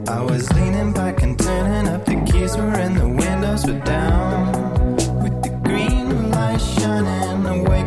I was leaning back and turning up, the keys were in, the windows were down, with the green light shining away